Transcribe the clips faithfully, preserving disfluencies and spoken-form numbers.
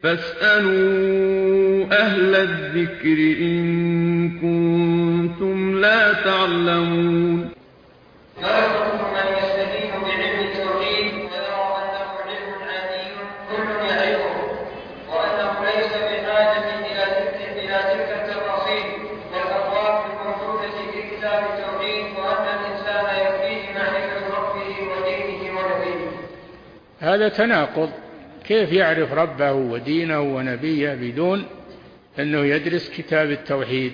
فاسألوا أهل الذكر إن كنتم لا تعلمون. ما حكم من يستدين بعلم التوحيد ويرى أنه علم عادي كل يعرفه وأنه ليس بحاجة إلى تلك التفاصيل والأبواب الموجودة في كتاب التوحيد، وأن الإنسان يكفيه معرفة ربه ودينه ونبيه؟ هذا تناقض. كيف يعرف ربه ودينه ونبيه بدون أنه يدرس كتاب التوحيد؟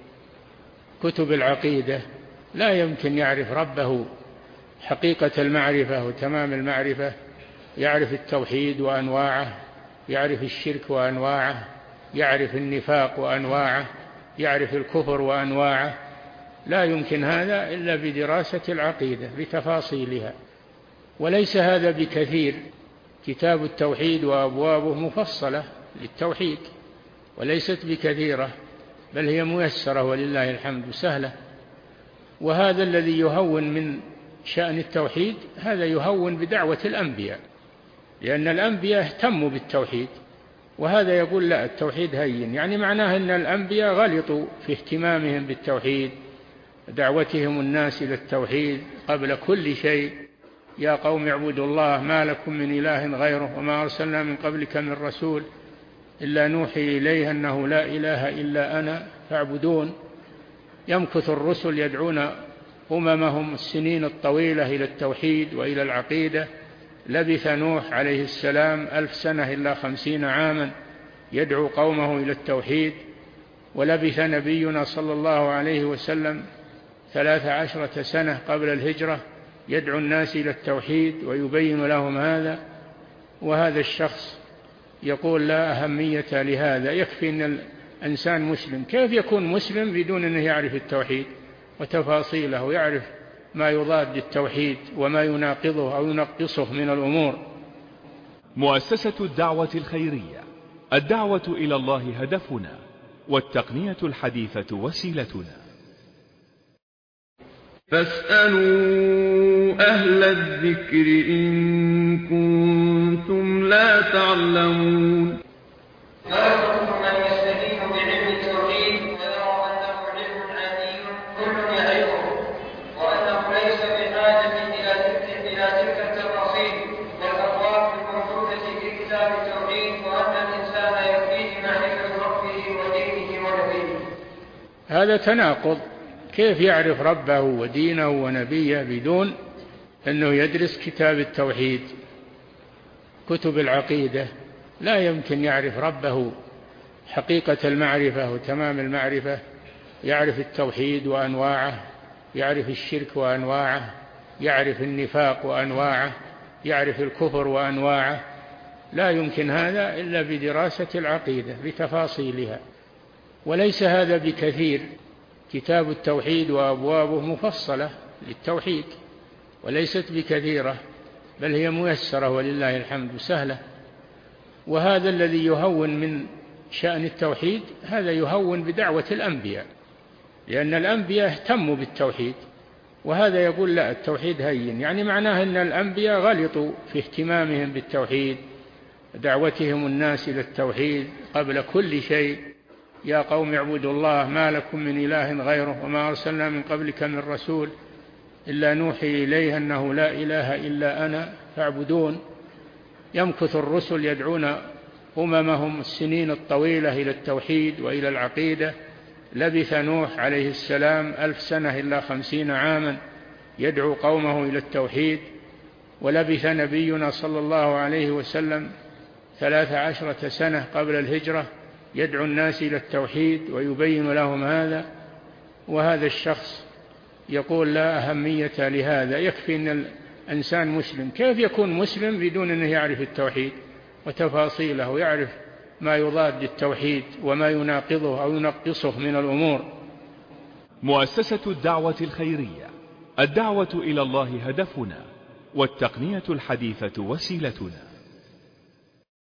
كتب العقيدة لا يمكن يعرف ربه حقيقة المعرفة وتمام المعرفة، يعرف التوحيد وأنواعه، يعرف الشرك وأنواعه، يعرف النفاق وأنواعه، يعرف الكفر وأنواعه. لا يمكن هذا إلا بدراسة العقيدة بتفاصيلها، وليس هذا بكثير. كتاب التوحيد وأبوابه مفصلة للتوحيد وليست بكثيرة، بل هي ميسرة ولله الحمد سهلة. وهذا الذي يهون من شأن التوحيد هذا يهون بدعوة الأنبياء، لأن الأنبياء اهتموا بالتوحيد، وهذا يقول لا التوحيد هين، يعني معناه أن الأنبياء غلطوا في اهتمامهم بالتوحيد، دعوتهم الناس إلى التوحيد قبل كل شيء. يا قوم اعبدوا الله ما لكم من إله غيره وما أرسلنا من قبلك من رسول إلا نوحي إليه أنه لا إله إلا أنا فاعبدون. يمكث الرسل يدعون أممهم السنين الطويلة إلى التوحيد وإلى العقيدة. لبث نوح عليه السلام ألف سنة إلا خمسين عاما يدعو قومه إلى التوحيد، ولبث نبينا صلى الله عليه وسلم ثلاث عشرة سنة قبل الهجرة يدعو الناس إلى التوحيد ويبين لهم هذا. وهذا الشخص يقول لا أهمية لهذا، يكفي أن الإنسان مسلم. كيف يكون مسلم بدون أنه يعرف التوحيد وتفاصيله ويعرف ما يضاد التوحيد وما يناقضه أو ينقصه من الأمور؟ مؤسسة الدعوة الخيرية، الدعوة إلى الله هدفنا، والتقنية الحديثة وسيلتنا. فاسألوا أهل الذكر إن كنتم لا تعلمون. ما حكم من يستدين بعلم التوحيد ويرى أنه علم عادي كل يعرفه وأنه ليس بحاجة إلى تلك التفاصيل والأبواب الموجودة في كتاب التوحيد، وأن الإنسان يكفيه معرفة ربه ودينه ونبيه؟ هذا تناقض. كيف يعرف ربه ودينه ونبيه بدون أنه يدرس كتاب التوحيد؟ كتب العقيدة لا يمكن يعرف ربه حقيقة المعرفة وتمام المعرفة، يعرف التوحيد وأنواعه، يعرف الشرك وأنواعه، يعرف النفاق وأنواعه، يعرف الكفر وأنواعه. لا يمكن هذا إلا بدراسة العقيدة بتفاصيلها، وليس هذا بكثير. كتاب التوحيد وأبوابه مفصلة للتوحيد وليست بكثيرة، بل هي ميسرة ولله الحمد سهلة. وهذا الذي يهون من شأن التوحيد هذا يهون بدعوة الأنبياء، لأن الأنبياء اهتموا بالتوحيد، وهذا يقول لا التوحيد هين، يعني معناه أن الأنبياء غلطوا في اهتمامهم بالتوحيد، دعوتهم الناس إلى التوحيد قبل كل شيء. يا قوم اعبدوا الله ما لكم من إله غيره وما أرسلنا من قبلك من رسول إلا نوحي إليه أنه لا إله إلا أنا فاعبدون. يمكث الرسل يدعون أممهم السنين الطويلة إلى التوحيد وإلى العقيدة. لبث نوح عليه السلام ألف سنة إلا خمسين عاما يدعو قومه إلى التوحيد، ولبث نبينا صلى الله عليه وسلم ثلاث عشرة سنة قبل الهجرة يدعو الناس إلى التوحيد ويبين لهم هذا. وهذا الشخص يقول لا أهمية لهذا، يكفي أن الإنسان مسلم. كيف يكون مسلم بدون أنه يعرف التوحيد وتفاصيله ويعرف ما يضاد التوحيد وما يناقضه أو ينقصه من الأمور؟ مؤسسة الدعوة الخيرية، الدعوة إلى الله هدفنا، والتقنية الحديثة وسيلتنا.